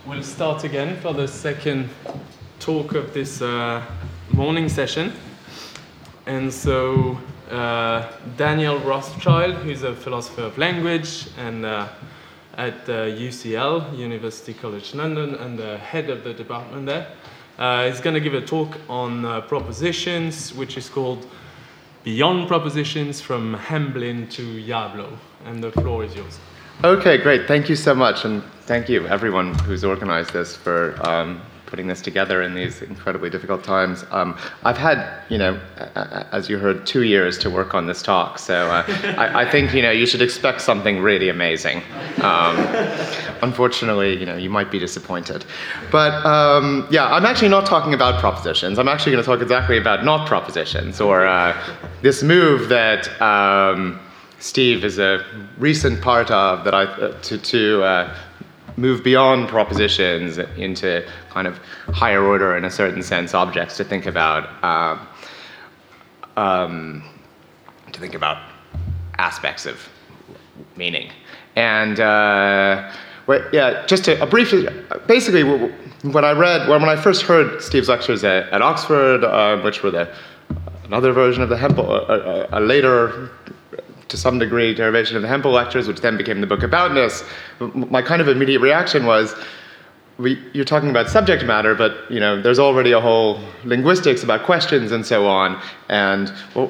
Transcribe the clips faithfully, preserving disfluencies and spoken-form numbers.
we'll start again for the second talk of this uh, morning session. And so uh, Daniel Rothschild, who's a philosopher of language and uh, at uh, U C L, University College London, and the head of the department there, uh, is going to give a talk on uh, propositions, which is called Beyond Propositions from Hamblin to Yablo. And the floor is yours. Okay, great. Thank you so much. And thank you, everyone who's organized this, for um, putting this together in these incredibly difficult times. Um, I've had, you know, as you heard, two years to work on this talk. So uh, I, I think, you know, you should expect something really amazing. Um, unfortunately, you know, you might be disappointed. But um, yeah, I'm actually not talking about propositions. I'm actually going to talk exactly about not propositions, or uh, this move that um, Steve is a recent part of, that I uh, to to uh, move beyond propositions into kind of higher order, in a certain sense, objects to think about, um, um, to think about aspects of meaning. And uh, well, yeah, just to, a brief, basically, when I read, when I first heard Steve's lectures at, at Oxford, uh, which were the another version of the Hempel, a, a, a later, to some degree, derivation of the Hempel lectures, which then became the book Aboutness, my kind of immediate reaction was, we, you're talking about subject matter, but you know, there's already a whole linguistics about questions and so on, and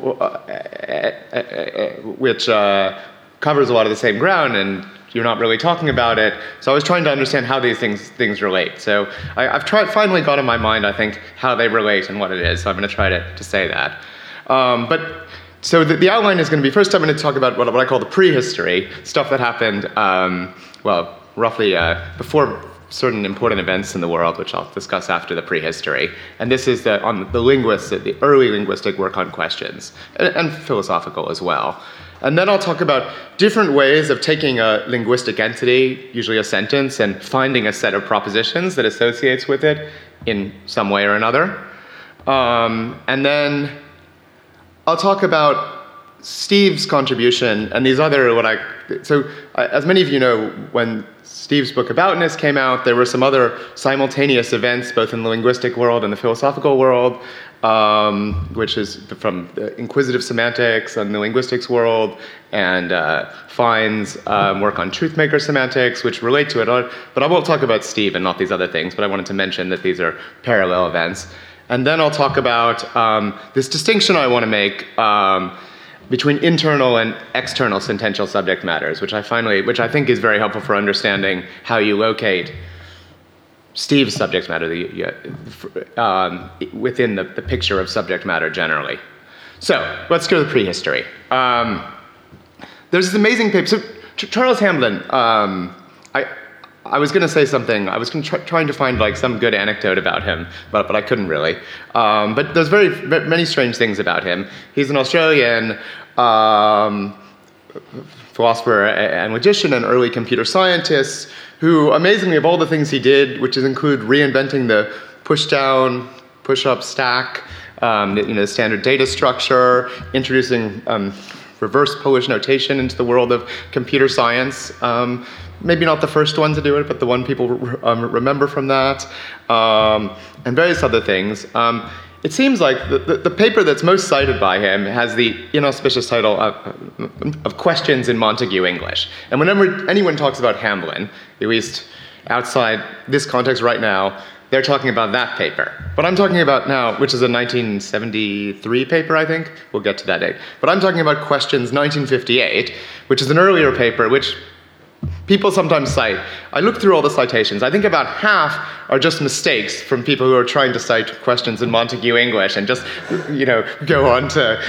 which uh, covers a lot of the same ground, and you're not really talking about it. So I was trying to understand how these things things relate. So I, I've tried, finally got in my mind, I think, how they relate and what it is. So I'm going to try to, to say that. Um, but So the, the outline is going to be, first I'm going to talk about what, what I call the prehistory, stuff that happened, um, well, roughly uh, before certain important events in the world, which I'll discuss after the prehistory. And this is the, on the linguists, the early linguistic work on questions, and, and philosophical as well. And then I'll talk about different ways of taking a linguistic entity, usually a sentence, and finding a set of propositions that associates with it in some way or another. Um, and then I'll talk about Steve's contribution and these other, what I, so uh, as many of you know, when Steve's book Aboutness came out, there were some other simultaneous events, both in the linguistic world and the philosophical world, um, which is from the inquisitive semantics and the linguistics world, and uh, Fine's um, work on truthmaker semantics, which relate to it. But I won't talk about Steve and not these other things, but I wanted to mention that these are parallel events. And then I'll talk about um, this distinction I want to make um, between internal and external sentential subject matters, which I finally, which I think is very helpful for understanding how you locate Steve's subject matter the, um, within the, the picture of subject matter generally. So let's go to the prehistory. Um, there's this amazing paper. So Charles Hamblin, um, I. I was going to say something. I was try, trying to find like some good anecdote about him, but but I couldn't really. Um, but there's very many strange things about him. He's an Australian um, philosopher and logician and early computer scientist who, amazingly, of all the things he did, which is include reinventing the push-down, push-up stack, um, you know, standard data structure, introducing um, reverse Polish notation into the world of computer science. Um, Maybe not the first one to do it, but the one people um, remember from that, um, and various other things. Um, it seems like the, the, the paper that's most cited by him has the inauspicious title of, of Questions in Montague English. And whenever anyone talks about Hamblin, at least outside this context right now, they're talking about that paper. What I'm talking about now, which is a nineteen seventy-three paper, I think, we'll get to that date. But I'm talking about Questions nineteen fifty-eight, which is an earlier paper, which people sometimes cite. I looked through all the citations. I think about half are just mistakes from people who are trying to cite Questions in Montague English and just, you know, go on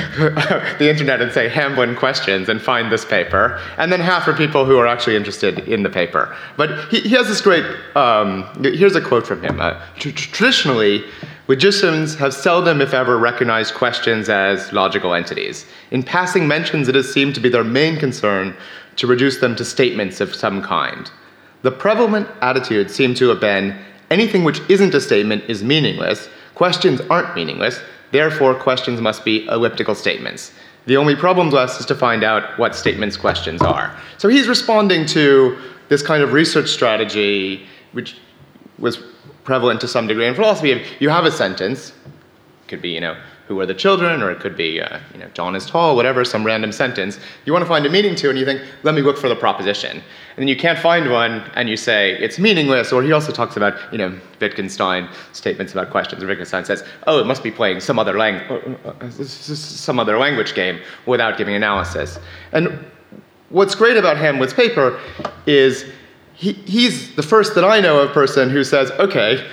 to the internet and say Hamblin questions and find this paper. And then half are people who are actually interested in the paper. But he, he has this great, um, here's a quote from him. Uh, traditionally, logicians have seldom, if ever, recognized questions as logical entities. In passing mentions, it has seemed to be their main concern to reduce them to statements of some kind. The prevalent attitude seemed to have been, anything which isn't a statement is meaningless, questions aren't meaningless, therefore questions must be elliptical statements. The only problem to us is to find out what statements questions are. So he's responding to this kind of research strategy, which was prevalent to some degree in philosophy. You have a sentence, it could be, you know, who are the children, or it could be, uh, you know, John is tall, whatever, some random sentence. You want to find a meaning to, and you think, let me look for the proposition. And then you can't find one, and you say, it's meaningless, or he also talks about, you know, Wittgenstein statements about questions. Wittgenstein says, oh, it must be playing some other, lang- some other language game without giving analysis. And what's great about Hamlin's paper is he, he's the first that I know of person who says, okay,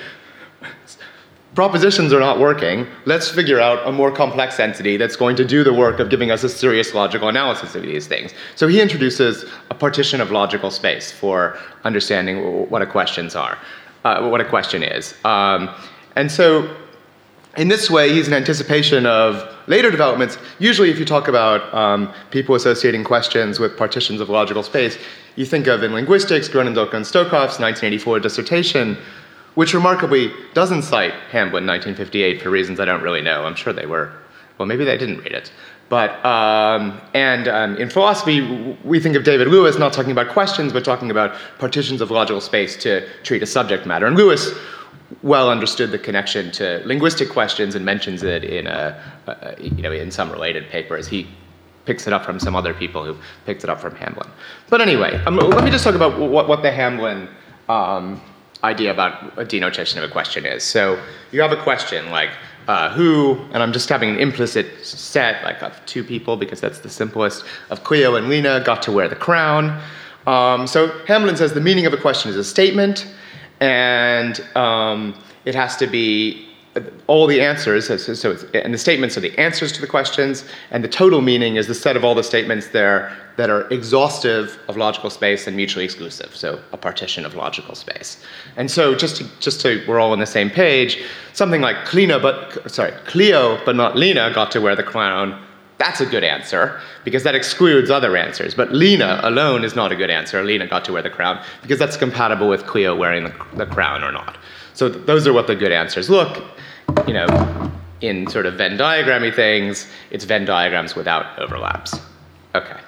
propositions are not working, let's figure out a more complex entity that's going to do the work of giving us a serious logical analysis of these things. So he introduces a partition of logical space for understanding what a questions are, uh, what a question is. Um, and so in this way, he's an anticipation of later developments. Usually if you talk about um, people associating questions with partitions of logical space, you think of in linguistics, Grunendocker and Stokoff's nineteen eighty-four dissertation, which remarkably doesn't cite Hamblin nineteen fifty-eight for reasons I don't really know. I'm sure they were, well, maybe they didn't read it. But, um, and um, in philosophy, we think of David Lewis not talking about questions, but talking about partitions of logical space to treat a subject matter. And Lewis well understood the connection to linguistic questions and mentions it in a, a you know, in some related papers. He picks it up from some other people who picked it up from Hamblin. But anyway, um, let me just talk about what, what the Hamblin um, idea about a denotation of a question is. So you have a question like uh, who, and I'm just having an implicit set like of two people because that's the simplest, of Cleo and Lena got to wear the crown. Um, so Hamblin says the meaning of a question is a statement, and um, it has to be all the answers, so, so it's, and the statements are the answers to the questions, and the total meaning is the set of all the statements there that are exhaustive of logical space and mutually exclusive, so a partition of logical space. And so just to, just to, we're all on the same page, something like Cleo but, sorry, Cleo but not Lena got to wear the crown, that's a good answer, because that excludes other answers. But Lena alone is not a good answer. Lena got to wear the crown, because that's compatible with Cleo wearing the, the crown or not. So th- those are what the good answers look. You know, in sort of Venn diagrammy things, it's Venn diagrams without overlaps. Okay.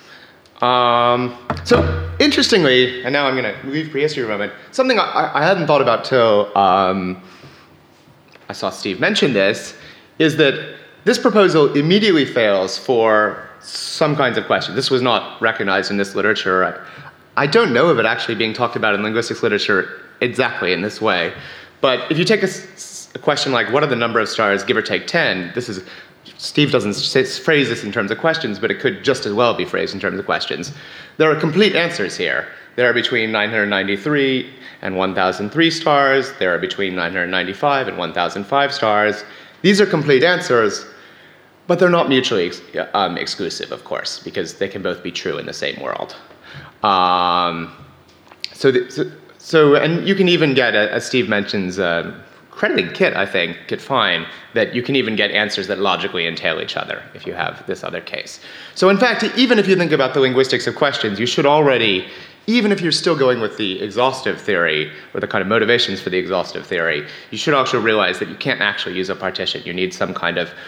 Um, so interestingly, and now I'm going to leave prehistory for a moment, something I, I hadn't thought about till um, I saw Steve mention this, is that this proposal immediately fails for some kinds of questions. This was not recognized in this literature. I, I don't know of it actually being talked about in linguistics literature exactly in this way. But if you take a, a question like, what are the number of stars, give or take ten, this is, Steve doesn't say, phrase this in terms of questions, but it could just as well be phrased in terms of questions. There are complete answers here. There are between nine hundred ninety-three and one thousand three stars. There are between nine hundred ninety-five and one thousand five stars. These are complete answers, but they're not mutually ex- um, exclusive, of course, because they can both be true in the same world. Um, so, the, so, so, and you can even get, as Steve mentions, uh, crediting Kit, I think, Kit Fine, that you can even get answers that logically entail each other if you have this other case. So in fact, even if you think about the linguistics of questions, you should already, even if you're still going with the exhaustive theory, or the kind of motivations for the exhaustive theory, you should also realize that you can't actually use a partition. You need some kind of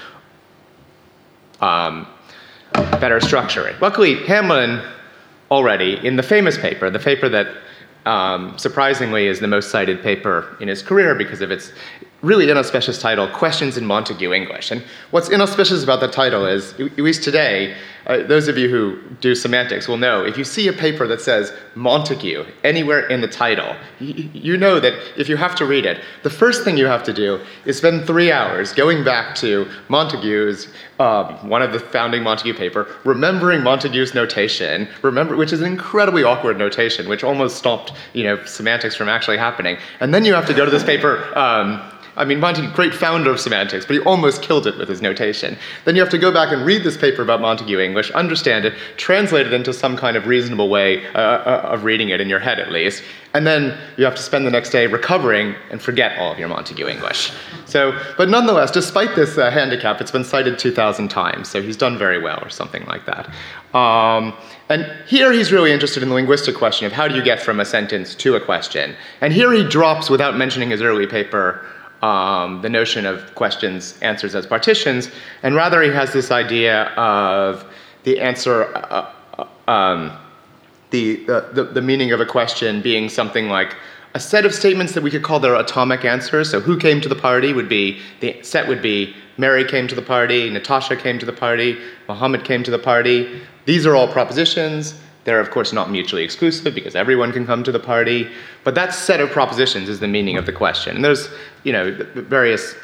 um, better structure. Luckily, Hamblin already, in the famous paper, the paper that Um, surprisingly is the most cited paper in his career because of its really inauspicious title, Questions in Montague English. And what's inauspicious about the title is, at least today, uh, those of you who do semantics will know, if you see a paper that says Montague anywhere in the title, you, you know that if you have to read it, the first thing you have to do is spend three hours going back to Montague's, uh, one of the founding Montague paper, remembering Montague's notation, remember, which is an incredibly awkward notation, which almost stopped, you know, semantics from actually happening. And then you have to go to this paper, um, I mean, Montague, great founder of semantics, but he almost killed it with his notation. Then you have to go back and read this paper about Montague English, understand it, translate it into some kind of reasonable way uh, uh, of reading it in your head at least, and then you have to spend the next day recovering and forget all of your Montague English. So, but nonetheless, despite this uh, handicap, it's been cited two thousand times, so he's done very well or something like that. Um, and here he's really interested in the linguistic question of how do you get from a sentence to a question. And here he drops, without mentioning his early paper, Um, the notion of questions, answers as partitions, and rather he has this idea of the answer, uh, uh, um, the, uh, the the meaning of a question being something like a set of statements that we could call their atomic answers. So who came to the party would be, the set would be Mary came to the party, Natasha came to the party, Muhammad came to the party. These are all propositions. They're, of course, not mutually exclusive because everyone can come to the party. But that set of propositions is the meaning of the question. And there's, you know, various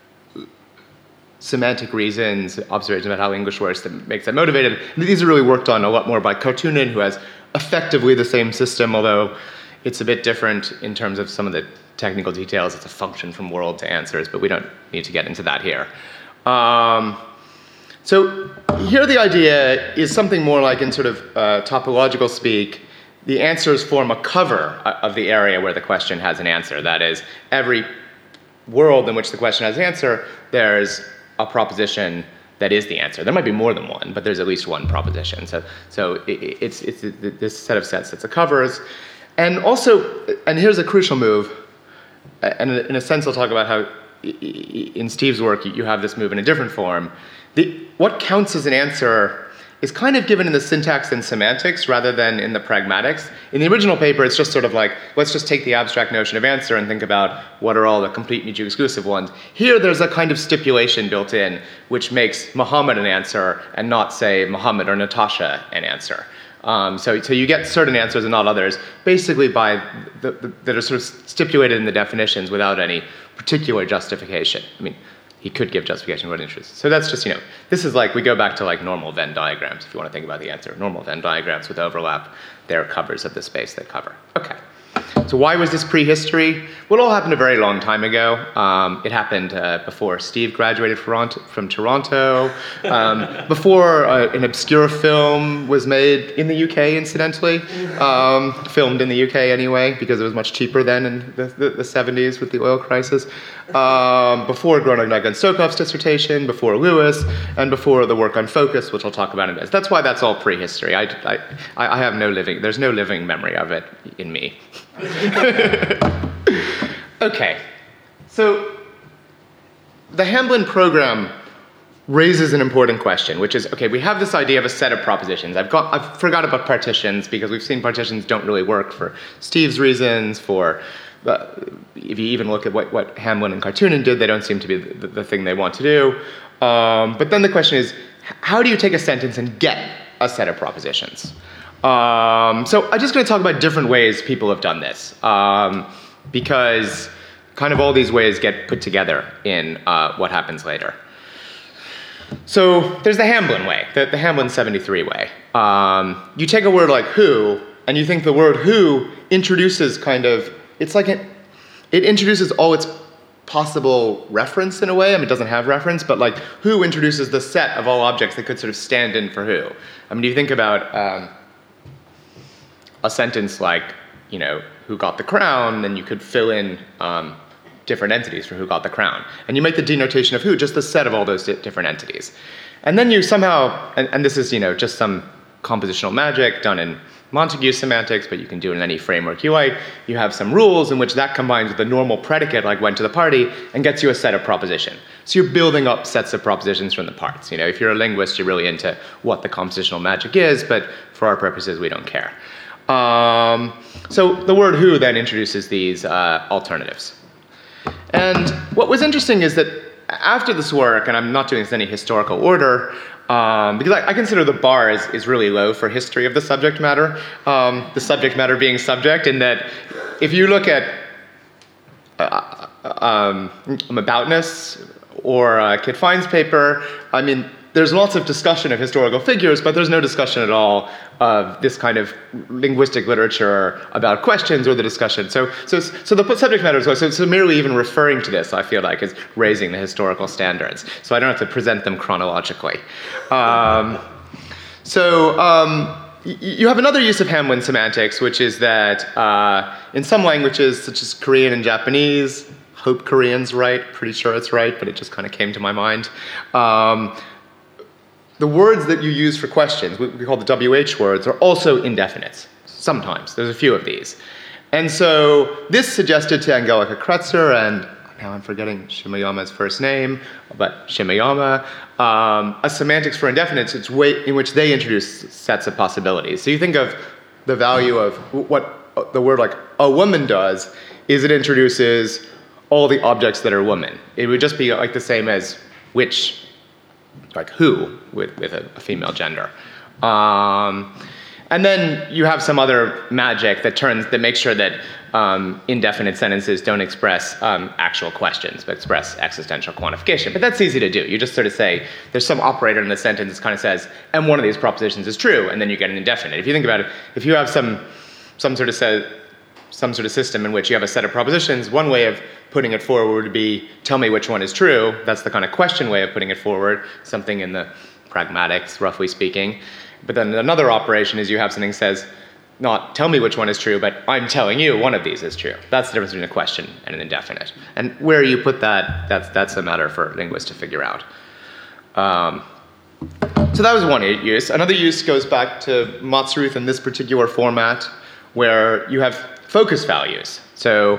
semantic reasons, observations about how English works that makes that motivated. And these are really worked on a lot more by Kartunen, who has effectively the same system, although it's a bit different in terms of some of the technical details. It's a function from world to answers, but we don't need to get into that here. Um, so here the idea is something more like in sort of uh, topological speak, the answers form a cover of the area where the question has an answer. That is, every world in which the question has an answer, there's a proposition that is the answer. There might be more than one, but there's at least one proposition. So, so it, it's, it's this set of sets that's the covers. And also, and here's a crucial move, and in a sense I'll talk about how in Steve's work you have this move in a different form. The, what counts as an answer is kind of given in the syntax and semantics rather than in the pragmatics. In the original paper, it's just sort of like, let's just take the abstract notion of answer and think about what are all the complete mutually exclusive ones. Here, there's a kind of stipulation built in, which makes Muhammad an answer and not, say, Muhammad or Natasha an answer. Um, so, so you get certain answers and not others, basically by the, the, that are sort of stipulated in the definitions without any particular justification. I mean, he could give justification for what interest. So that's just, you know, this is like, we go back to like normal Venn diagrams, if you want to think about the answer. Normal Venn diagrams with overlap, they're covers of the space they cover. Okay. So why was this prehistory? Well, it all happened a very long time ago. Um, it happened uh, before Steve graduated from Toronto, um, before uh, an obscure film was made in the U K, incidentally, um, filmed in the U K anyway, because it was much cheaper then in the, the, the seventies with the oil crisis, um, before Groningen-Stokoff's dissertation, before Lewis, and before the work on focus, which I'll talk about in a minute. That's why that's all prehistory. I, I, I have no living, there's no living memory of it in me. Okay, so the Hamblin program raises an important question, which is, okay, we have this idea of a set of propositions. I've got, I've forgot about partitions because we've seen partitions don't really work for Steve's reasons, for, uh, if you even look at what, what Hamblin and Kartunen did, they don't seem to be the, the thing they want to do. Um, but then the question is, how do you take a sentence and get a set of propositions? Um, so I'm just going to talk about different ways people have done this, um, because kind of all these ways get put together in uh, what happens later. So there's the Hamblin way, the, the Hamblin seventy-three way. Um, you take a word like who, and you think the word who introduces kind of, it's like it, it introduces all its possible reference in a way. I mean, it doesn't have reference, but like who introduces the set of all objects that could sort of stand in for who. I mean, you think about um, a sentence like, you know, who got the crown, then you could fill in um, different entities for who got the crown. And you make the denotation of who just the set of all those di different entities. And then you somehow, and, and this is, you know, just some compositional magic done in Montague semantics, but you can do it in any framework you like. You have some rules in which that combines with the normal predicate, like went to the party, and gets you a set of proposition. So you're building up sets of propositions from the parts. You know, if you're a linguist, you're really into what the compositional magic is, but for our purposes, we don't care. Um, so the word who then introduces these uh, alternatives. And what was interesting is that after this work, and I'm not doing this in any historical order, um, because I, I consider the bar is, is really low for history of the subject matter, um, the subject matter being subject, in that if you look at uh, um, Aboutness or uh, Kit Fine's paper, I mean, there's lots of discussion of historical figures, but there's no discussion at all of this kind of linguistic literature about questions or the discussion. So, so, so the subject matter is low. So, so merely even referring to this, I feel like, is raising the historical standards. So I don't have to present them chronologically. Um, so um, you have another use of Hamblin semantics, which is that uh, in some languages, such as Korean and Japanese, hope Korean's right, pretty sure it's right, but it just kind of came to my mind. Um, The words that you use for questions, what we call the W H words, are also indefinites. Sometimes. There's a few of these. And so this suggested to Angelica Kretzer, and now I'm forgetting Shimayama's first name, but Shimayama, um, a semantics for indefinites. It's way in which they introduce sets of possibilities. So you think of the value of what the word like a woman does is it introduces all the objects that are woman. It would just be like the same as which, like who, with, with a, a female gender. Um, and then you have some other magic that turns, that makes sure that um, indefinite sentences don't express um, actual questions, but express existential quantification. But that's easy to do. You just sort of say, there's some operator in the sentence that kind of says, and one of these propositions is true, and then you get an indefinite. If you think about it, if you have some, some sort of set, some sort of system in which you have a set of propositions, one way of putting it forward would be, tell me which one is true. That's the kind of question way of putting it forward, something in the pragmatics, roughly speaking. But then another operation is you have something that says, not tell me which one is true, but I'm telling you one of these is true. That's the difference between a question and an indefinite. And where you put that, that's, that's a matter for linguists to figure out. Um, so that was one use. Another use goes back to Matsruth in this particular format, where you have focus values. So,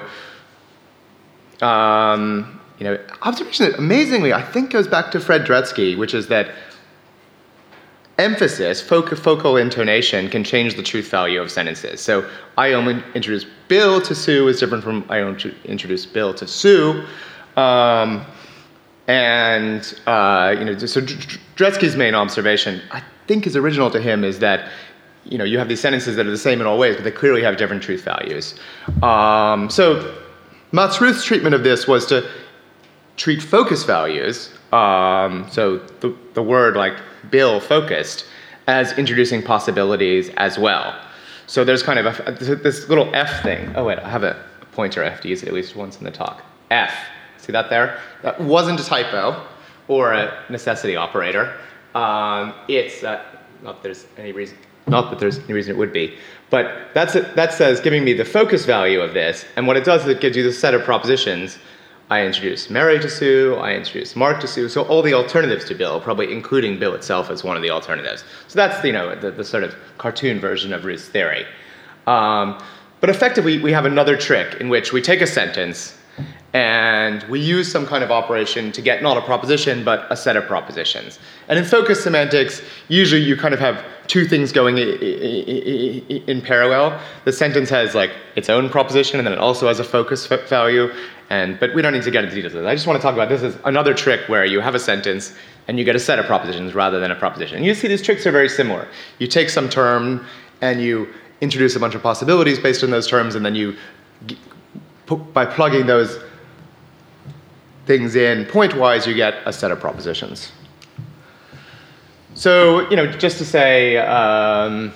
um, you know, observation that amazingly, I think goes back to Fred Dretske, which is that emphasis, focal, focal intonation, can change the truth value of sentences. So I only introduced Bill to Sue is different from I only introduced Bill to Sue. Um, and, uh, you know, so Dretske's main observation, I think is original to him, is that, you know, you have these sentences that are the same in all ways, but they clearly have different truth values. Um, so Matsruth's treatment of this was to treat focus values, um, so the, the word like Bill focused, as introducing possibilities as well. So there's kind of a, this little F thing. Oh wait, I have a pointer. I have to use it at least once in the talk. F. See that there? That wasn't a typo or a necessity operator. Um, it's uh, not that there's any reason. Not that there's any reason it would be, but that's it, that says giving me the focus value of this, and what it does is it gives you this set of propositions. I introduce Mary to Sue, I introduce Mark to Sue, so all the alternatives to Bill, probably including Bill itself as one of the alternatives. So that's, you know, the, the sort of cartoon version of Ruth's theory. Um, but effectively, we have another trick in which we take a sentence and we use some kind of operation to get not a proposition, but a set of propositions. And in focus semantics, usually you kind of have two things going in parallel. The sentence has like its own proposition, and then it also has a focus value. And, but we don't need to get into details. I just want to talk about this as another trick where you have a sentence and you get a set of propositions rather than a proposition. And you see these tricks are very similar. You take some term and you introduce a bunch of possibilities based on those terms, and then you, by plugging those things in point-wise, you get a set of propositions. So, you know, just to say, um,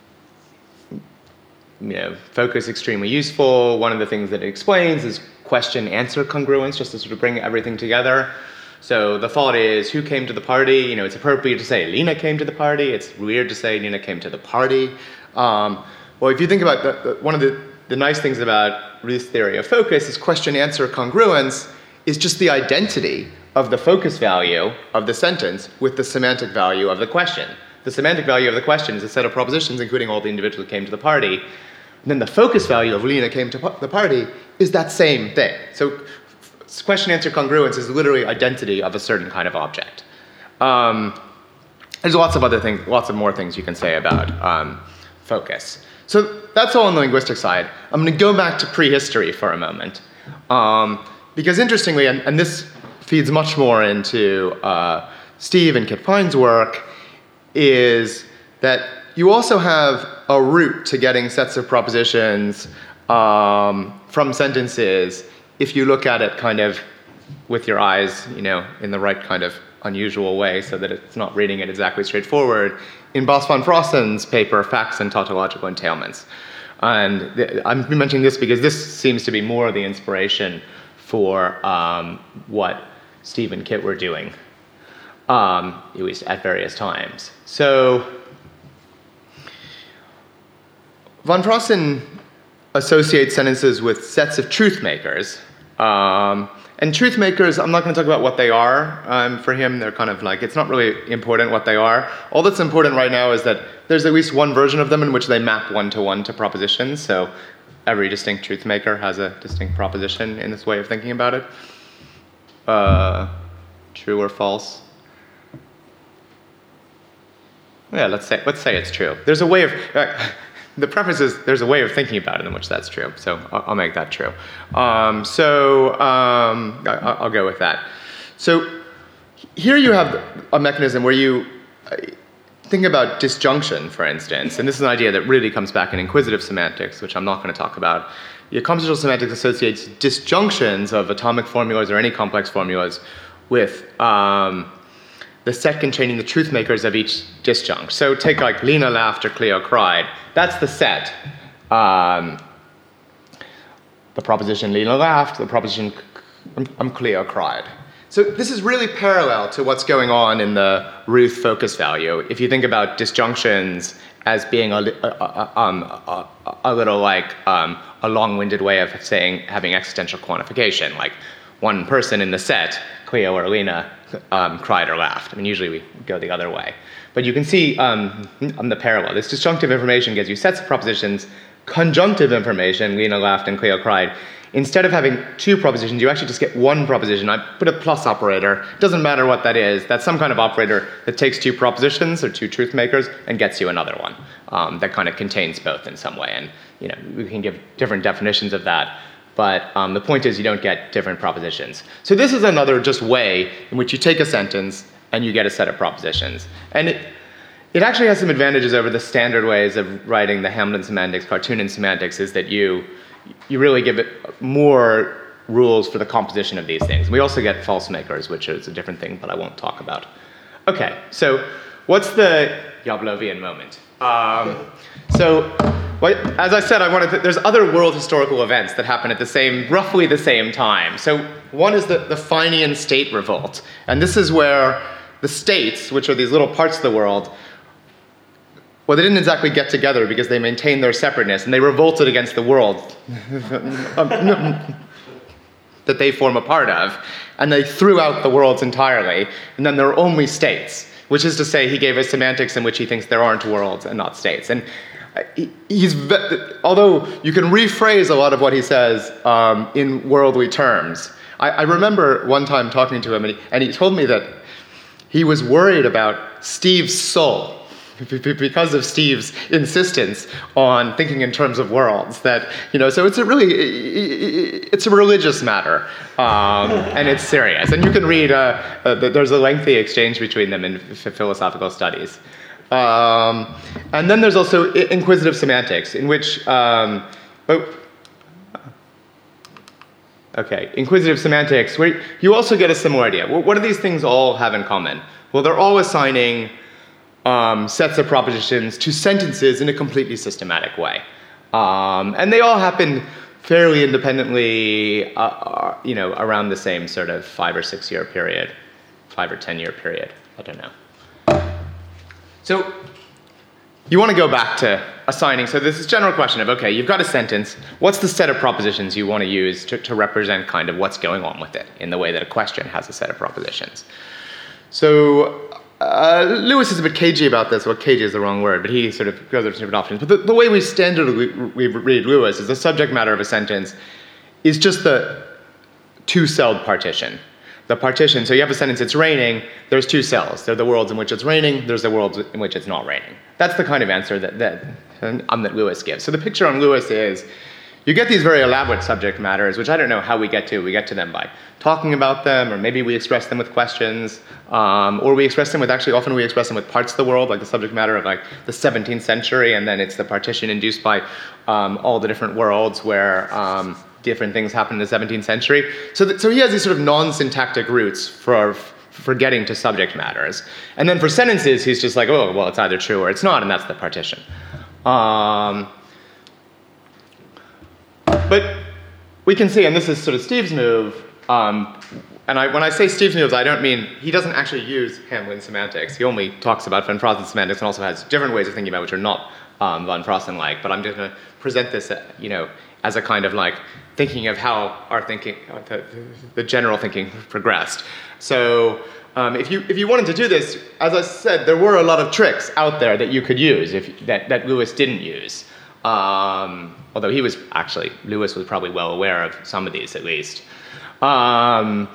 you know, focus extremely useful. One of the things that it explains is question-answer congruence, just to sort of bring everything together. So the thought is, who came to the party? You know, it's appropriate to say Lena came to the party. It's weird to say Lena came to the party. Um, well, if you think about the, the, one of the, the nice things about Ruth's theory of focus is question-answer congruence is just the identity of the focus value of the sentence with the semantic value of the question. The semantic value of the question is a set of propositions, including all the individuals who came to the party. And then the focus value of Lena came to the party is that same thing. So question-answer congruence is literally identity of a certain kind of object. Um, there's lots of other things, lots of more things you can say about um, focus. So that's all on the linguistic side. I'm going to go back to prehistory for a moment. Um, because interestingly, and, and this feeds much more into uh, Steve and Kit Pine's work, is that you also have a route to getting sets of propositions um, from sentences if you look at it kind of with your eyes, you know, in the right kind of unusual way, so that it's not reading it exactly straightforward, in Bos van Frossen's paper, Facts and Tautological Entailments. And th- I'm mentioning this because this seems to be more of the inspiration for um, what Steve and Kit were doing, um, at least at various times. So Van Frossen associates sentences with sets of truth makers. Um, and truth makers, I'm not going to talk about what they are. Um, for him, they're kind of like, it's not really important what they are. All that's important right now is that there's at least one version of them in which they map one-to-one to propositions. So every distinct truth maker has a distinct proposition in this way of thinking about it. Uh, true or false? Yeah, let's say let's say it's true. There's a way of uh, the preface is there's a way of thinking about it in which that's true. So I'll, I'll make that true. Um, so um, I, I'll go with that. So here you have a mechanism where you uh, think about disjunction, for instance, and this is an idea that really comes back in inquisitive semantics, which I'm not going to talk about. Yeah, compositional semantics associates disjunctions of atomic formulas or any complex formulas with um, the set containing the truth makers of each disjunct. So take like Lena laughed or Cleo cried. That's the set. Um, the proposition Lena laughed, the proposition um, Cleo cried. So this is really parallel to what's going on in the Ruth focus value. If you think about disjunctions as being a, a, a, um, a, a little like um, a long-winded way of saying having existential quantification, like one person in the set, Cleo or Lena, um, cried or laughed. I mean, usually we go the other way. But you can see um, on the parallel. This disjunctive information gives you sets of propositions. Conjunctive information, Lena laughed and Cleo cried. Instead of having two propositions, you actually just get one proposition. I put a plus operator. It doesn't matter what that is. That's some kind of operator that takes two propositions or two truth makers and gets you another one um, that kind of contains both in some way. And you know, we can give different definitions of that. But um, the point is you don't get different propositions. So this is another just way in which you take a sentence and you get a set of propositions. And it, it actually has some advantages over the standard ways of writing the Hamilton semantics, Cartoonan semantics, is that you you really give it more rules for the composition of these things. We also get false makers, which is a different thing, but I won't talk about. Okay, so what's the Yablovian moment? Um, so, well, as I said, I wanted to, there's other world historical events that happen at the same, roughly the same time. So one is the, the Fenian state revolt. And this is where the states, which are these little parts of the world, well, they didn't exactly get together because they maintained their separateness, and they revolted against the world that they form a part of, and they threw out the worlds entirely, and then there are only states, which is to say he gave us semantics in which he thinks there aren't worlds and not states. And he's, although you can rephrase a lot of what he says um, in worldly terms. I, I remember one time talking to him, and he, and he told me that he was worried about Steve's soul, because of Steve's insistence on thinking in terms of worlds. That, you know, so it's a really, it's a religious matter, um, and it's serious. And you can read, uh, uh, there's a lengthy exchange between them in f- philosophical studies. Um, and then there's also inquisitive semantics, in which, um, oh, okay, inquisitive semantics, where you also get a similar idea. What do these things all have in common? Well, they're all assigning Um, sets of propositions to sentences in a completely systematic way. Um, and they all happen fairly independently, uh, uh, you know, around the same sort of five or six year period, five or ten year period, I don't know. So you want to go back to assigning, so this is a general question of, okay, you've got a sentence, what's the set of propositions you want to use to, to represent kind of what's going on with it in the way that a question has a set of propositions? So, Uh, Lewis is a bit cagey about this. Well, cagey is the wrong word, but he sort of goes over different options. But the, the way we standardly we read Lewis is the subject matter of a sentence is just the two-celled partition. The partition, so you have a sentence, it's raining, there's two cells. There are the worlds in which it's raining, there's the worlds in which it's not raining. That's the kind of answer that, that, um, that Lewis gives. So the picture on Lewis is, you get these very elaborate subject matters, which I don't know how we get to. We get to them by talking about them, or maybe we express them with questions, um, or we express them with, actually often we express them with parts of the world, like the subject matter of like the seventeenth century, and then it's the partition induced by um, all the different worlds where um, different things happen in the seventeenth century. So, that, so he has these sort of non-syntactic routes for, for getting to subject matters. And then for sentences, he's just like, oh, well, it's either true or it's not, and that's the partition. Um, But we can see, and this is sort of Steve's move, um, and I, when I say Steve's moves, I don't mean, he doesn't actually use Hamlin semantics. He only talks about Van Frossen semantics and also has different ways of thinking about it which are not um, Van Frossen-like, but I'm just going to present this, uh, you know, as a kind of like thinking of how our thinking, uh, the, the general thinking progressed. So um, if you if you wanted to do this, as I said, there were a lot of tricks out there that you could use if that, that Lewis didn't use. Um, although he was, actually, Lewis was probably well aware of some of these at least. Um,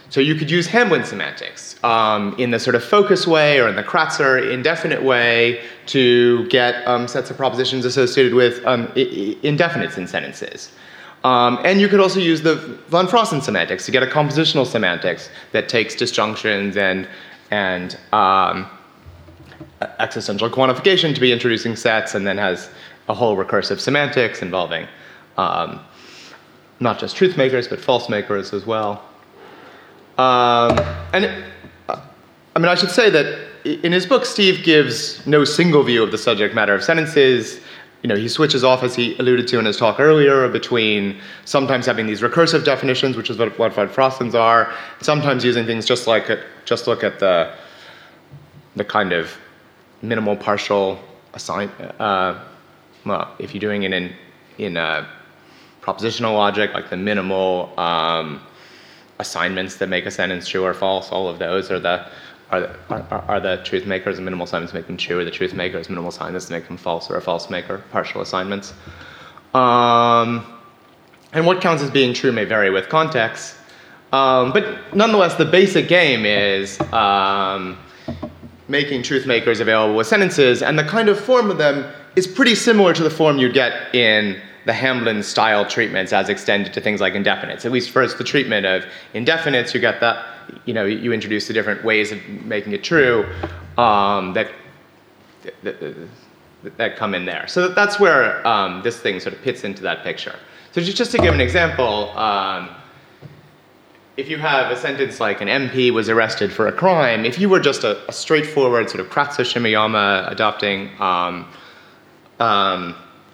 So you could use Hamblin semantics um, in the sort of focus way or in the Kratzer indefinite way to get um, sets of propositions associated with um, I- I- indefinites in sentences. Um, and you could also use the von Frosten semantics to get a compositional semantics that takes disjunctions and, and um, existential quantification to be introducing sets and then has a whole recursive semantics involving um, not just truth makers but false makers as well. Um, and it, I mean, I should say that in his book, Steve gives no single view of the subject matter of sentences. You know, he switches off, as he alluded to in his talk earlier, between sometimes having these recursive definitions, which is what, what von Frostens are, sometimes using things just like it, just look at the the kind of minimal partial assign. Uh, well, if you're doing it in in a propositional logic, like the minimal um, assignments that make a sentence true or false, all of those are the Are the, are, are the truth makers and minimal assignments make them true, or the truth makers minimal assignments make them false, or a false maker, partial assignments? Um, and what counts as being true may vary with context. Um, but nonetheless, the basic game is um, making truth makers available with sentences, and the kind of form of them is pretty similar to the form you'd get in the Hamblin style treatments as extended to things like indefinites. At least first the treatment of indefinites, you get that. You know, you introduce the different ways of making it true um, that, that that come in there. So that's where um, this thing sort of fits into that picture. So just, just to give an example, um, if you have a sentence like an M P was arrested for a crime, if you were just a, a straightforward sort of Kratzer-Shimoyama adopting um, um,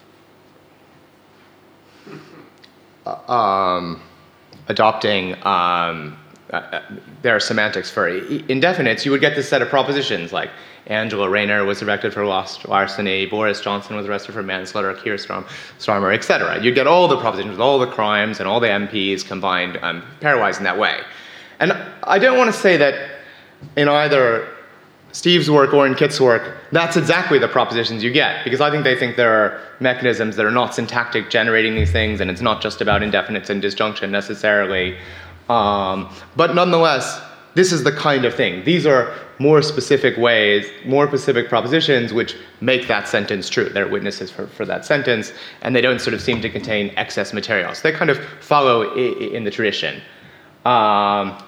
um, adopting um, Uh, there are semantics for indefinites, you would get this set of propositions like Angela Rayner was arrested for larceny, Boris Johnson was arrested for manslaughter, Keir Starmer, et cetera. You'd get all the propositions with all the crimes and all the M Ps combined um, pairwise in that way. And I don't want to say that in either Steve's work or in Kit's work, that's exactly the propositions you get, because I think they think there are mechanisms that are not syntactic generating these things, and it's not just about indefinites and disjunction necessarily. Um, but nonetheless, this is the kind of thing. These are more specific ways, more specific propositions which make that sentence true. They're witnesses for, for that sentence, and they don't sort of seem to contain excess materials. They kind of follow I- in the tradition. Um,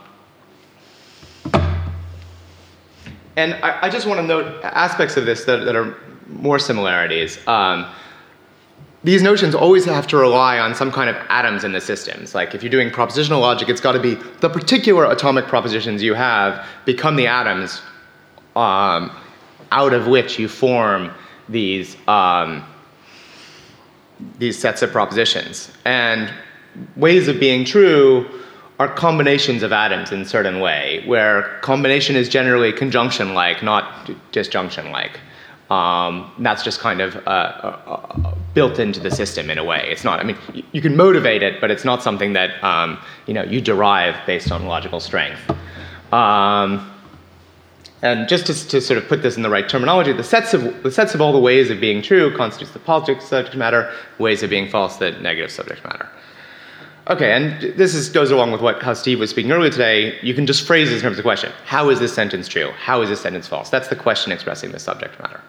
and I, I just want to note aspects of this that, that are more similarities. Um, These notions always have to rely on some kind of atoms in the systems. Like if you're doing propositional logic, it's got to be the particular atomic propositions you have become the atoms um, out of which you form these um, these sets of propositions. And ways of being true are combinations of atoms in a certain way, where combination is generally conjunction-like, not disjunction-like. Um, that's just kind of uh, uh, built into the system in a way. It's not, I mean, you, you can motivate it, but it's not something that, um, you know, you derive based on logical strength. Um, and just to, to sort of put this in the right terminology, the sets of the sets of all the ways of being true constitutes the positive subject matter, ways of being false, the negative subject matter. Okay, and this is, goes along with what how Steve was speaking earlier today. You can just phrase this in terms of the question. How is this sentence true? How is this sentence false? That's the question expressing the subject matter.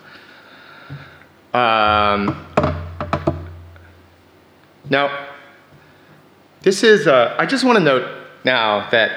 Um, now, this is, uh, I just want to note now that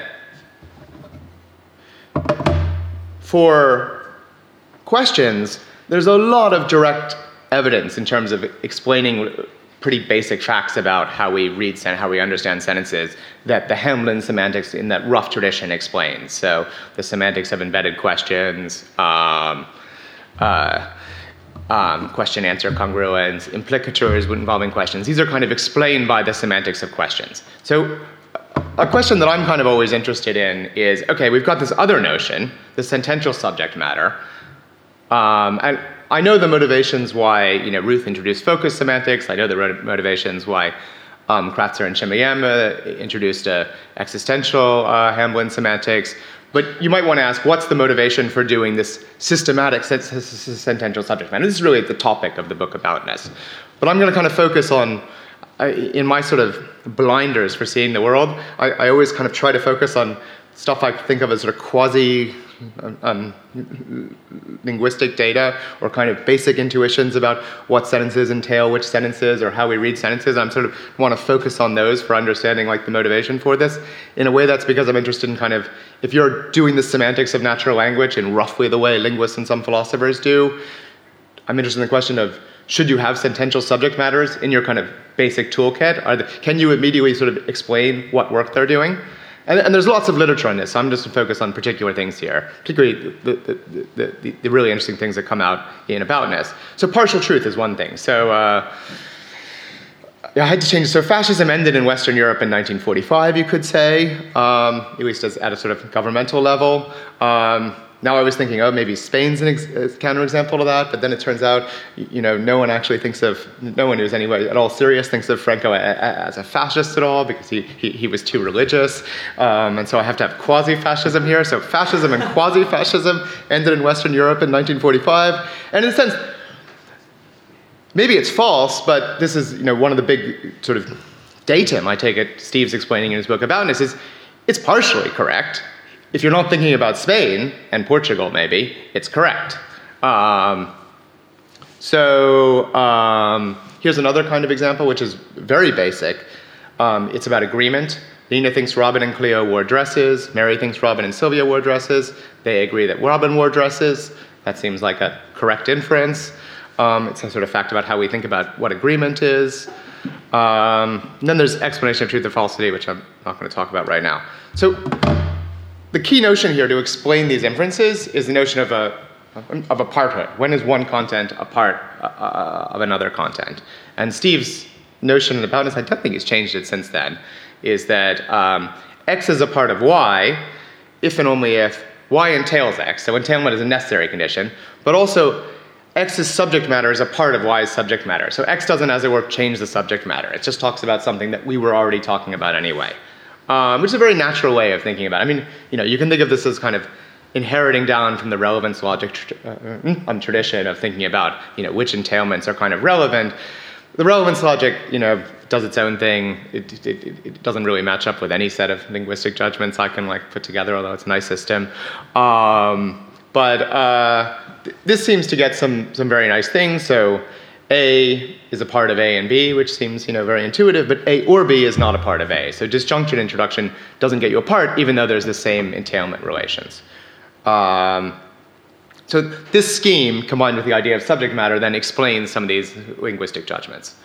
for questions, there's a lot of direct evidence in terms of explaining pretty basic facts about how we read and how we understand sentences that the Hamblin semantics in that rough tradition explains. So the semantics of embedded questions, um, uh, um, question-answer congruence, implicatures involving questions. These are kind of explained by the semantics of questions. So a question that I'm kind of always interested in is, okay, we've got this other notion, the sentential subject matter, um, and I know the motivations why, you know, Ruth introduced focus semantics. I know the motivations why um, Kratzer and Shimoyama introduced uh, existential uh, Hamblin semantics. But you might want to ask, what's the motivation for doing this systematic sentential subject matter? This is really the topic of the book Aboutness. But I'm going to kind of focus on, uh, in my sort of blinders for seeing the world, I, I always kind of try to focus on stuff I think of as sort of quasi um, linguistic data, or kind of basic intuitions about what sentences entail which sentences, or how we read sentences. I'm sort of want to focus on those for understanding like the motivation for this. In a way, that's because I'm interested in kind of, if you're doing the semantics of natural language in roughly the way linguists and some philosophers do, I'm interested in the question of, should you have sentential subject matters in your kind of basic toolkit? Are the, can you immediately sort of explain what work they're doing? And, and there's lots of literature on this, so I'm just going to focus on particular things here, particularly the, the, the, the, the really interesting things that come out in aboutness. So partial truth is one thing. So uh, yeah, I had to change. So fascism ended in Western Europe in nineteen forty-five, you could say, um, at least as, at a sort of governmental level. Um, Now I was thinking, oh, maybe Spain's an ex- a counterexample to that, but then it turns out, you know, no one actually thinks of, no one who's anyway at all serious thinks of Franco a, a, as a fascist at all, because he, he, he was too religious, um, and so I have to have quasi-fascism here. So fascism and quasi-fascism ended in Western Europe in nineteen forty-five, and in a sense, maybe it's false, but this is, you know, one of the big sort of datum, I take it, Steve's explaining in his book Aboutness, is it's partially correct. If you're not thinking about Spain, and Portugal maybe, it's correct. Um, so um, here's another kind of example, which is very basic. Um, it's about agreement. Nina thinks Robin and Cleo wore dresses. Mary thinks Robin and Sylvia wore dresses. They agree that Robin wore dresses. That seems like a correct inference. Um, it's a sort of fact about how we think about what agreement is. Um, and then there's explanation of truth or falsity, which I'm not going to talk about right now. So the key notion here to explain these inferences is the notion of a of aparthood. When is one content a part uh, of another content? And Steve's notion in aboutness, I don't think he's changed it since then, is that um, X is a part of Y if and only if Y entails X. So entailment is a necessary condition, but also X's subject matter is a part of Y's subject matter. So X doesn't, as it were, change the subject matter. It just talks about something that we were already talking about anyway. Um, which is a very natural way of thinking about it. I mean, you know, you can think of this as kind of inheriting down from the relevance logic tr- uh, um, tradition of thinking about, you know, which entailments are kind of relevant. The relevance logic, you know, does its own thing. It, it, it doesn't really match up with any set of linguistic judgments I can like put together, although it's a nice system. Um, but uh, th- this seems to get some some very nice things. So A is a part of A and B, which seems, you know, very intuitive, but A or B is not a part of A. So disjunctive introduction doesn't get you a part, even though there's the same entailment relations. Um, so this scheme, combined with the idea of subject matter, then explains some of these linguistic judgments.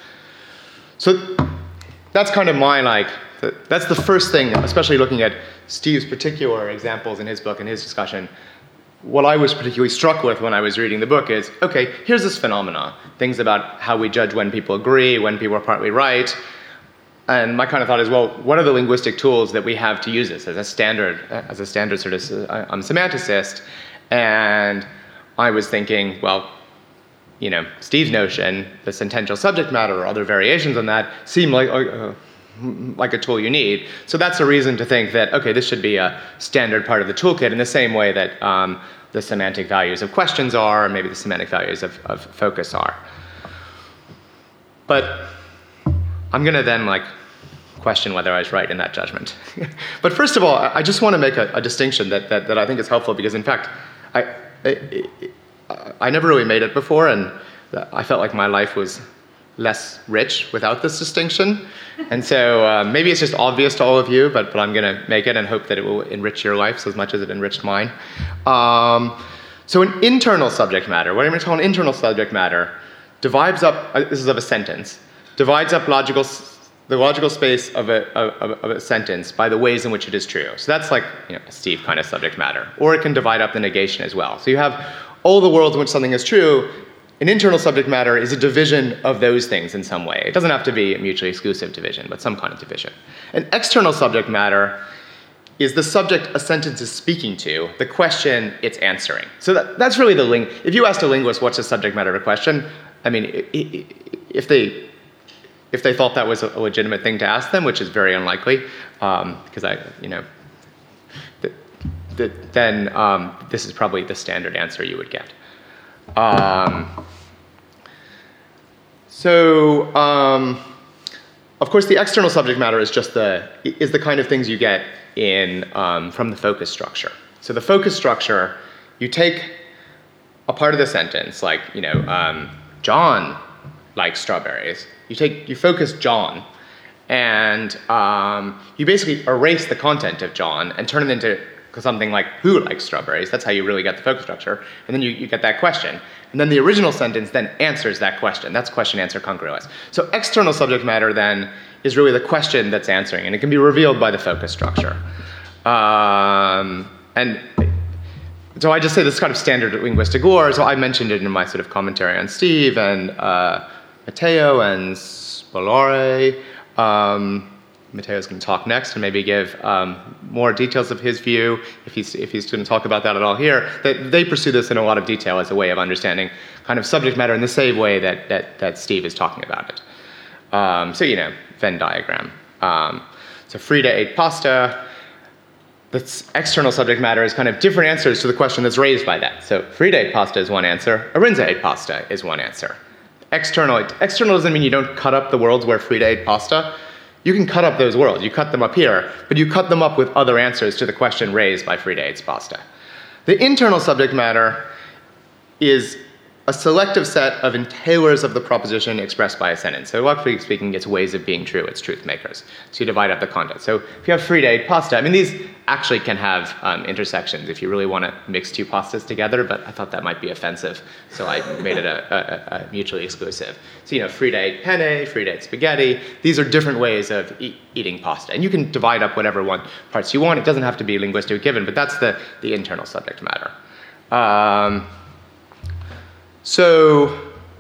So that's kind of my, like, that's the first thing, especially looking at Steve's particular examples in his book and his discussion. What I was particularly struck with when I was reading the book is, okay, here's this phenomena, things about how we judge when people agree, when people are partly right. And my kind of thought is, well, what are the linguistic tools that we have to use this as a standard, as a standard sort of, I'm a semanticist, and I was thinking, well, you know, Steve's notion, the sentential subject matter or other variations on that seem like, uh, like a tool you need. So that's a reason to think that, okay, this should be a standard part of the toolkit in the same way that um, the semantic values of questions are, or maybe the semantic values of, of focus are. But I'm going to then like question whether I was right in that judgment. But first of all, I just want to make a, a distinction that, that, that I think is helpful, because in fact, I, I, I never really made it before, and I felt like my life was less rich without this distinction. And so uh, maybe it's just obvious to all of you, but, but I'm going to make it and hope that it will enrich your lives as much as it enriched mine. Um, so an internal subject matter, what I'm going to call an internal subject matter, divides up, uh, this is of a sentence, divides up logical, the logical space of a, of, of a sentence by the ways in which it is true. So that's like, you know, a Steve kind of subject matter. Or it can divide up the negation as well. So you have all the worlds in which something is true. An internal subject matter is a division of those things in some way. It doesn't have to be a mutually exclusive division, but some kind of division. An external subject matter is the subject a sentence is speaking to, the question it's answering. So that, that's really the link. If you asked a linguist what's the subject matter of a question, I mean, if they if they thought that was a legitimate thing to ask them, which is very unlikely, um, because I, you know, the, the, then um, this is probably the standard answer you would get. Um, so um, of course, the external subject matter is just the, is the kind of things you get in, um, from the focus structure. So the focus structure, you take a part of the sentence, like, you know, um, John likes strawberries. You take, you focus John, and um, you basically erase the content of John and turn it into something like who likes strawberries. That's how you really get the focus structure. And then you, you get that question. And then the original sentence then answers that question. That's question-answer congruence. So external subject matter then is really the question that's answering, and it can be revealed by the focus structure. Um, and so I just say this is kind of standard linguistic lore. So I mentioned it in my sort of commentary on Steve and uh, Matteo and Spolare. Um, Matteo's going to talk next and maybe give um, more details of his view, if he's, if he's going to talk about that at all here. That they pursue this in a lot of detail as a way of understanding kind of subject matter in the same way that, that, that Steve is talking about it. Um, so, you know, Venn diagram. Um, so Frida ate pasta. That's external subject matter is kind of different answers to the question that's raised by that. So Frida ate pasta is one answer. Arinza ate pasta is one answer. External, external doesn't mean you don't cut up the worlds where Frida ate pasta. You can cut up those worlds. You cut them up here, but you cut them up with other answers to the question raised by Frida ate pasta. The internal subject matter is a selective set of entailers of the proposition expressed by a sentence. So roughly speaking, it's ways of being true, it's truth makers. So you divide up the content. So if you have Frida ate pasta, I mean, these actually can have um, intersections if you really want to mix two pastas together, but I thought that might be offensive, so I made it a, a, a mutually exclusive. So, you know, Frida ate penne, Frida ate spaghetti. These are different ways of e eating pasta. And you can divide up whatever one parts you want. It doesn't have to be linguistic given, but that's the, the internal subject matter. Um, So,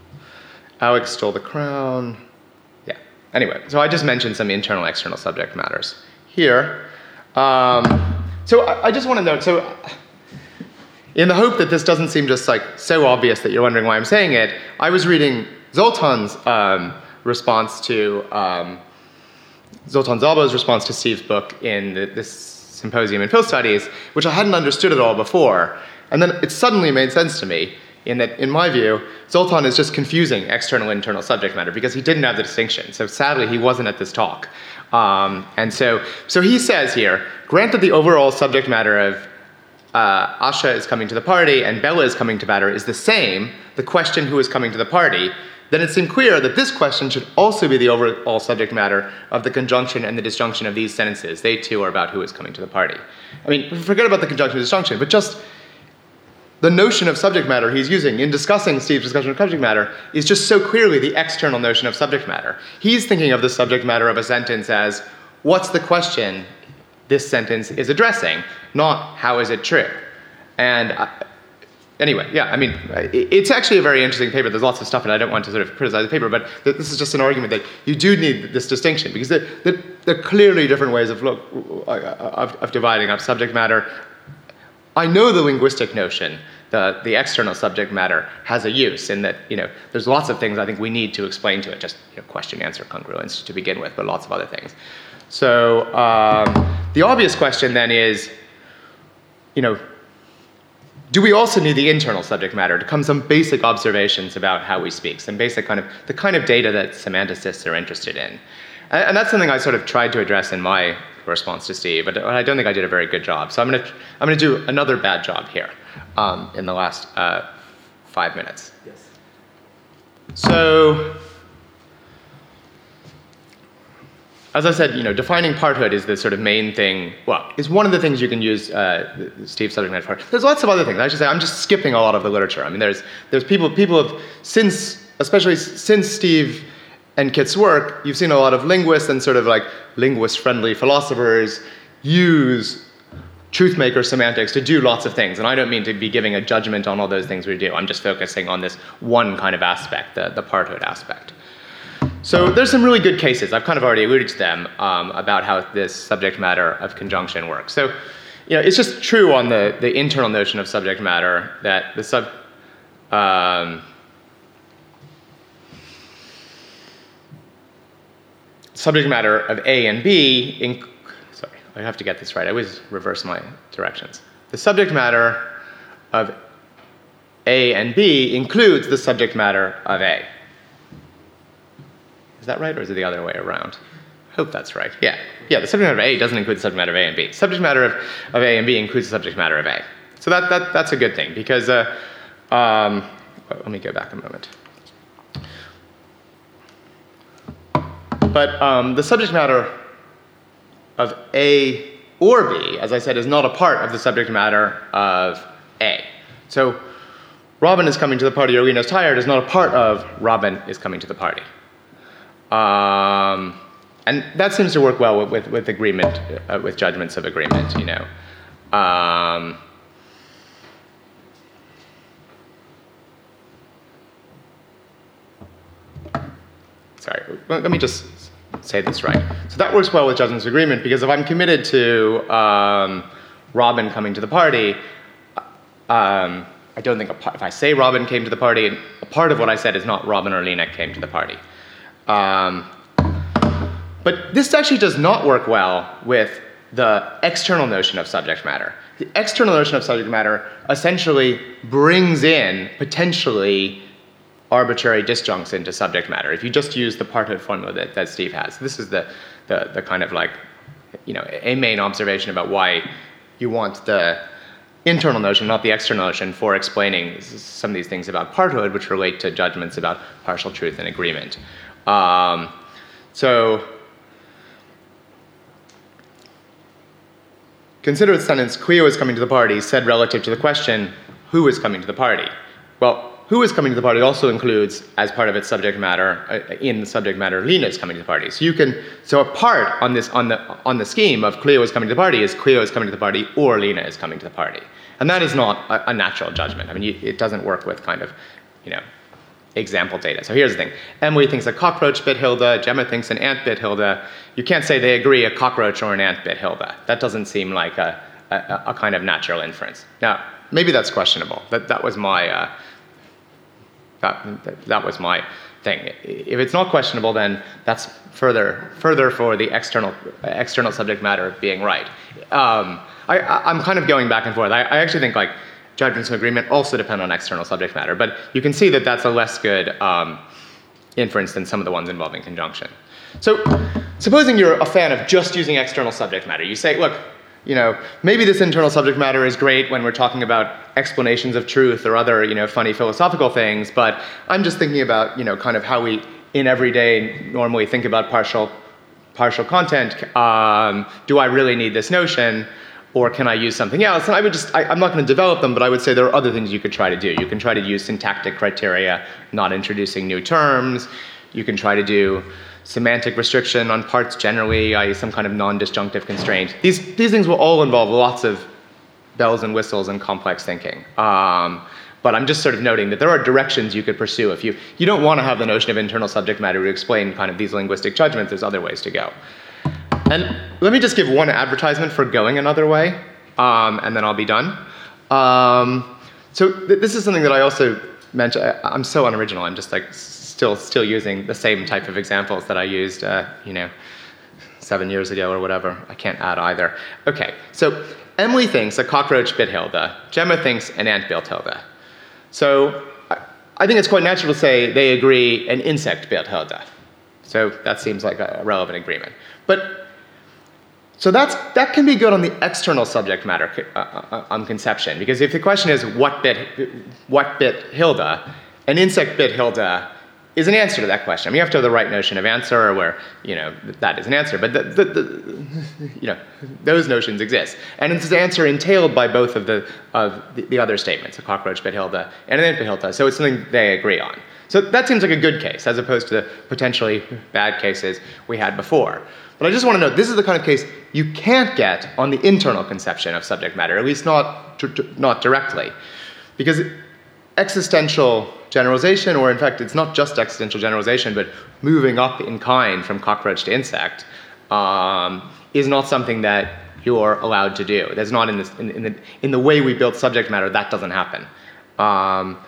Alex stole the crown. Yeah, anyway, so I just mentioned some internal, external subject matters here. Um, so I, I just want to note, so in the hope that this doesn't seem just like so obvious that you're wondering why I'm saying it, I was reading Zoltan's um, response to, um, Zoltan Szalbo's response to Steve's book in the, this symposium in Phil Studies, which I hadn't understood at all before. And then it suddenly made sense to me. In that, in my view, Zoltan is just confusing external and internal subject matter because he didn't have the distinction. So sadly, he wasn't at this talk. Um, and so, so he says here, granted the overall subject matter of uh, Asha is coming to the party and Bella is coming to matter is the same, the question who is coming to the party, then it seemed clear that this question should also be the overall subject matter of the conjunction and the disjunction of these sentences. They too are about who is coming to the party. I mean, forget about the conjunction and disjunction, but just the notion of subject matter he's using in discussing Steve's discussion of subject matter is just so clearly the external notion of subject matter. He's thinking of the subject matter of a sentence as, what's the question this sentence is addressing, not how is it true? And uh, anyway, yeah, I mean, it's actually a very interesting paper. There's lots of stuff, and I don't want to sort of criticize the paper, but this is just an argument that you do need this distinction, because there, there, there are clearly different ways of, look, of, of dividing up subject matter. I know the linguistic notion, the, the external subject matter, has a use in that, you know, there's lots of things I think we need to explain to it, just, you know, question, answer, congruence to begin with, but lots of other things. So um, the obvious question then is, you know, do we also need the internal subject matter to come some basic observations about how we speak, some basic kind of, the kind of data that semanticists are interested in? And, and that's something I sort of tried to address in my response to Steve, but I don't think I did a very good job. So I'm gonna, I'm gonna do another bad job here um, in the last uh, five minutes. Yes. So, as I said, you know, defining parthood is the sort of main thing, well, is one of the things you can use uh, Steve's subject matter for. There's lots of other things. I should say, I'm just skipping a lot of the literature. I mean, there's, there's people, people have, since, especially since Steve and Kit's work, you've seen a lot of linguists and sort of like linguist-friendly philosophers use truth-maker semantics to do lots of things. And I don't mean to be giving a judgment on all those things we do. I'm just focusing on this one kind of aspect, the, the parthood aspect. So there's some really good cases, I've kind of already alluded to them, um, about how this subject matter of conjunction works. So, you know, it's just true on the, the internal notion of subject matter that the sub, um, subject matter of A and B, in, sorry, I have to get this right, I always reverse my directions. The subject matter of A and B includes the subject matter of A. Is that right, or is it the other way around? I hope that's right. Yeah, yeah. The subject matter of A doesn't include the subject matter of A and B. Subject matter of, of A and B includes the subject matter of A. So that, that that's a good thing, because uh, um, let me go back a moment. But um, the subject matter of A or B, as I said, is not a part of the subject matter of A. So Robin is coming to the party, or Lena's tired, is not a part of Robin is coming to the party. Um, and that seems to work well with, with, with agreement, uh, with judgments of agreement, you know. Um, sorry, let me just say this right. So that works well with judgments of agreement, because if I'm committed to um, Robin coming to the party, um, I don't think, a part, if I say Robin came to the party, a part of what I said is not Robin or Lena came to the party. Um, but this actually does not work well with the external notion of subject matter. The external notion of subject matter essentially brings in, potentially, arbitrary disjuncts into subject matter. If you just use the partout formula that, that Steve has. This is the, the, the kind of like, you know, a main observation about why you want the internal notion, not the external notion, for explaining some of these things about parthood, which relate to judgments about partial truth and agreement. Um, so, consider the sentence, Cleo is coming to the party, said relative to the question, who is coming to the party? Well, who is coming to the party also includes, as part of its subject matter, uh, in the subject matter, Lena is coming to the party. So you can, so a part on this, on the, on the scheme of Cleo is coming to the party is Cleo is coming to the party or Lena is coming to the party. And that is not a, a natural judgment. I mean, you, it doesn't work with kind of, you know, example data. So here's the thing. Emily thinks a cockroach bit Hilda, Gemma thinks an ant bit Hilda. You can't say they agree a cockroach or an ant bit Hilda. That doesn't seem like a, a, a kind of natural inference. Now, maybe that's questionable. That, that was my, uh, That, that, that was my thing. If it's not questionable, then that's further further for the external external subject matter being right. Um, I, I'm kind of going back and forth. I, I actually think like judgments of agreement also depend on external subject matter, but you can see that that's a less good um, inference than some of the ones involving conjunction. So supposing you're a fan of just using external subject matter, you say, look, you know, maybe this internal subject matter is great when we're talking about explanations of truth or other, you know, funny philosophical things, but I'm just thinking about, you know, kind of how we in everyday normally think about partial, partial content. Um, do I really need this notion, or can I use something else? And I would just, I, I'm not going to develop them, but I would say there are other things you could try to do. You can try to use syntactic criteria, not introducing new terms. You can try to do semantic restriction on parts generally, that is some kind of non-disjunctive constraint. These, these things will all involve lots of bells and whistles and complex thinking. Um, but I'm just sort of noting that there are directions you could pursue. If you, you don't want to have the notion of internal subject matter to explain kind of these linguistic judgments, there's other ways to go. And let me just give one advertisement for going another way, um, and then I'll be done. Um, so th this is something that I also mentioned. I, I'm so unoriginal, I'm just like, Still, still using the same type of examples that I used, uh, you know, seven years ago or whatever. I can't add either. Okay, so Emily thinks a cockroach bit Hilda. Gemma thinks an ant bit Hilda. So I, I think it's quite natural to say they agree an insect bit Hilda. So that seems like a relevant agreement. But so that's that can be good on the external subject matter uh, uh, on conception, because if the question is what bit what bit Hilda, an insect bit Hilda is an answer to that question. I mean, you have to have the right notion of answer, where, you know, that is an answer. But the, the, the, you know, those notions exist, and it's an answer entailed by both of the of the, the other statements, a cockroach bit Hilda and an ant bit Hilda. So it's something they agree on. So that seems like a good case, as opposed to the potentially bad cases we had before. But I just want to note, this is the kind of case you can't get on the internal conception of subject matter, at least not not directly, because existential generalization, or in fact, it's not just existential generalization, but moving up in kind from cockroach to insect, um, is not something that you're allowed to do. That's not in, this, in, in, the, in the way we build subject matter, that doesn't happen. Um,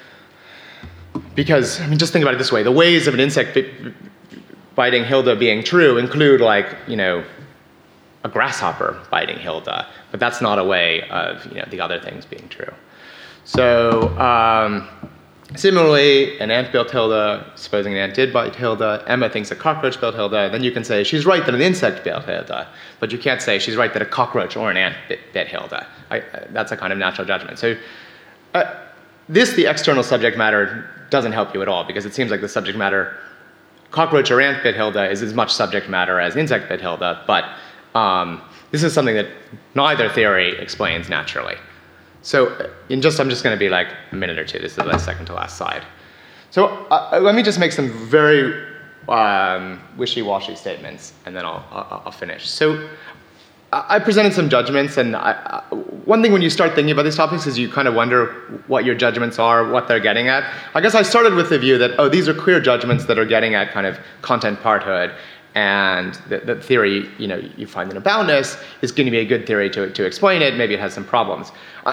because, I mean, just think about it this way. The ways of an insect biting Hilda being true include, like, you know, a grasshopper biting Hilda, but that's not a way of, you know, the other things being true. So, um, Similarly, an ant built Hilda, supposing an ant did bite Hilda, Emma thinks a cockroach built Hilda, then you can say she's right that an insect built Hilda, but you can't say she's right that a cockroach or an ant bit, bit Hilda. I, that's a kind of natural judgment. So uh, this, the external subject matter, doesn't help you at all, because it seems like the subject matter, cockroach or ant bit Hilda, is as much subject matter as insect bit Hilda, but um, this is something that neither theory explains naturally. So in just, I'm just going to be like a minute or two. This is the second to last slide. So uh, let me just make some very um, wishy-washy statements, and then I'll, I'll, I'll finish. So I presented some judgments, and I, I, one thing when you start thinking about these topics is you kind of wonder what your judgments are, what they're getting at. I guess I started with the view that, oh, these are clear judgments that are getting at kind of content parthood, and the, the theory, you know, you find in aboundness is going to be a good theory to, to explain it. Maybe it has some problems. I,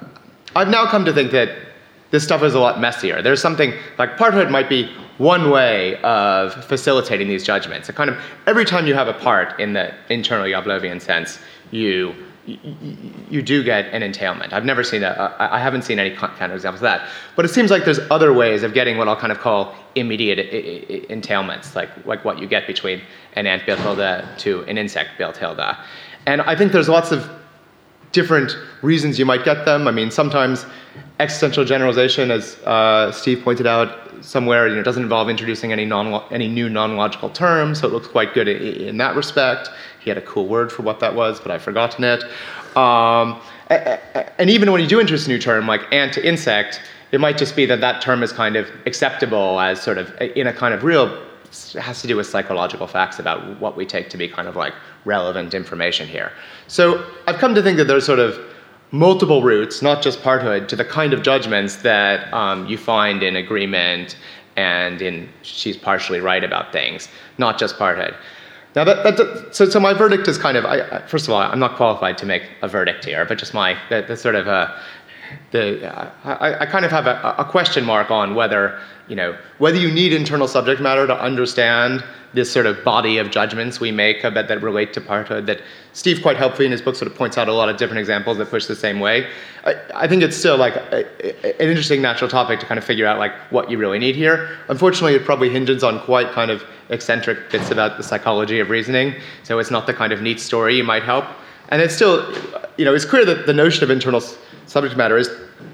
I, I've now come to think that this stuff is a lot messier. There's something, like parthood might be one way of facilitating these judgments. It kind of, every time you have a part in the internal Pavlovian sense, you, you, you do get an entailment. I've never seen a, I haven't seen any kind of examples of that. But it seems like there's other ways of getting what I'll kind of call immediate entailments, like, like what you get between an ant built Hilda to an insect built Hilda. And I think there's lots of different reasons you might get them. I mean, sometimes existential generalization, as uh, Steve pointed out somewhere, you know, doesn't involve introducing any non any new non-logical terms, so it looks quite good in, in that respect. He had a cool word for what that was, but I've forgotten it. Um, and even when you do introduce a new term, like ant to insect, it might just be that that term is kind of acceptable as sort of in a kind of real, it has to do with psychological facts about what we take to be kind of like relevant information here. So I've come to think that there's sort of multiple routes, not just parthood, to the kind of judgments that um, you find in agreement and in she's partially right about things, not just parthood. Now, that, that, so, so my verdict is kind of, I, first of all, I'm not qualified to make a verdict here, but just my, the, the sort of, uh, the, uh, I, I kind of have a, a question mark on whether, you know, whether you need internal subject matter to understand this sort of body of judgments we make about that relate to parthood, that Steve quite helpfully in his book sort of points out a lot of different examples that push the same way. I, I think it's still like a, a, an interesting natural topic to kind of figure out like what you really need here. Unfortunately, it probably hinges on quite kind of eccentric bits about the psychology of reasoning, so it's not the kind of neat story you might help. And it's still, you know, it's clear that the notion of internal subject matter is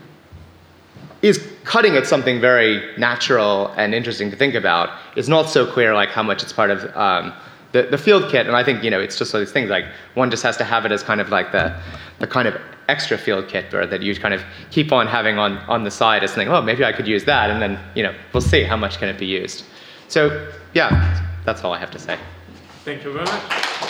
is cutting at something very natural and interesting to think about. It's not so clear like how much it's part of um, the, the field kit, and I think, you know, it's just these things like one just has to have it as kind of like the, the kind of extra field kit, or that you kind of keep on having on, on the side as something, oh, maybe I could use that, and then, you know, we'll see how much can it be used. So, yeah, that's all I have to say. Thank you very much.